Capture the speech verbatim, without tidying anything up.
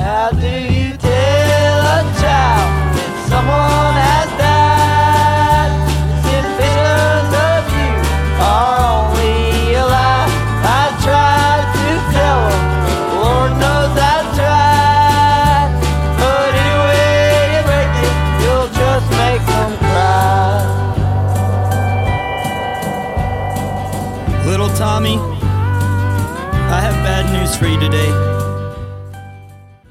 How do you tell a child that someone has died? Since visions of you are only a lie. I tried to tell them, Lord knows I tried, but anyway you break it, you'll just make them cry. Little Tommy, I have bad news for you today.